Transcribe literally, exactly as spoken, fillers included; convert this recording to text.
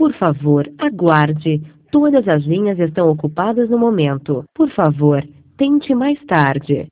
Por favor, aguarde. Todas as linhas estão ocupadas no momento. Por favor, tente mais tarde.